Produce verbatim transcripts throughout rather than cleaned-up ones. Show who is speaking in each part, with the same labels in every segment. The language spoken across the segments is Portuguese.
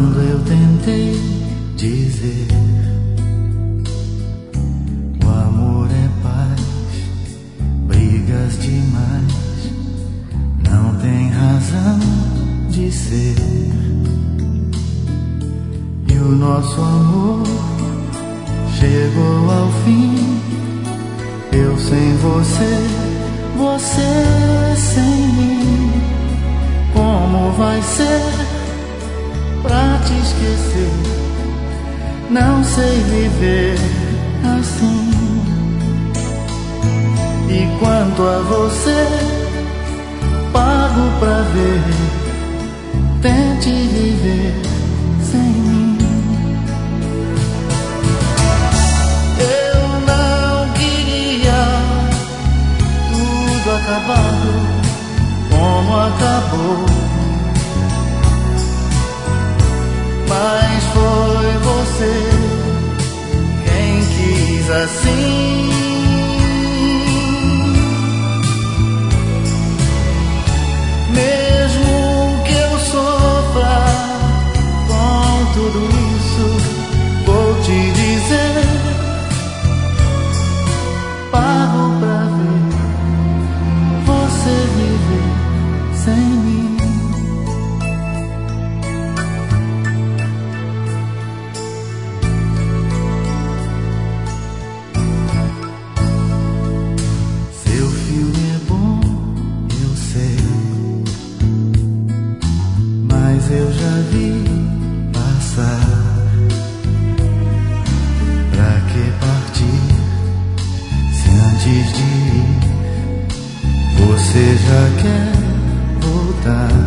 Speaker 1: Quando eu tentei dizer o amor é paz, brigas demais não tem razão de ser, e o nosso amor chegou ao fim. Eu sem você, você sem mim. Como vai ser pra te esquecer? Não sei viver assim. E quanto a você, pago pra ver. Tente viver sem mim. Eu não queria tudo acabado como acabou, mas foi você quem quis assim. Mesmo que eu sofra com tudo isso, vou te dizer, pago pra ver você viver sem mim. Seu filme é bom, eu sei, mas eu já vi passar. Pra que partir se antes de ir você já quer voltar?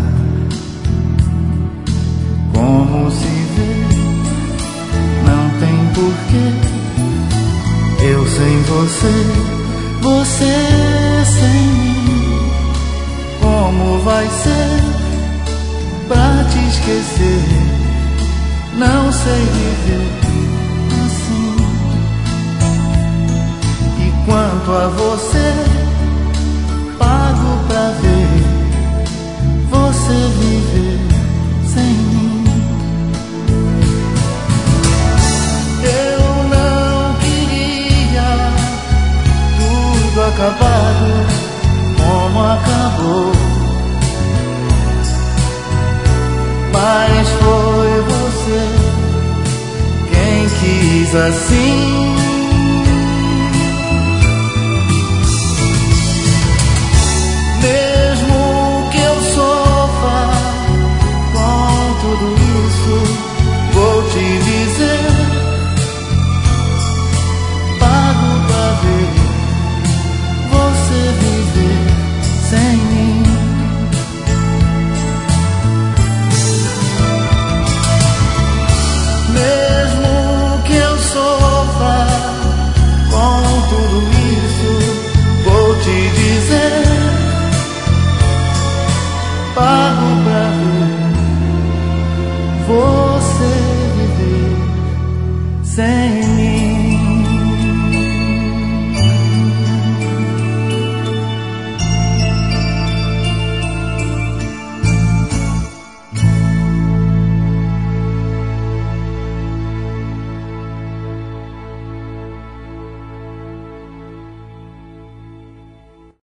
Speaker 1: Como se vê, não tem porquê. Eu sem você, você sem mim. Como vai ser pra te esquecer? Não sei viver assim. E quanto a você, pago pra ver você viver sem mim. Eu não queria tudo acabado como acabou, mas foi você quem quis assim. Mesmo que eu sofra com tudo isso, vou te dizer, pago pra ver você viver sem mim. Mesmo que eu sofra com tudo isso, vou te dizer, pago pra ver você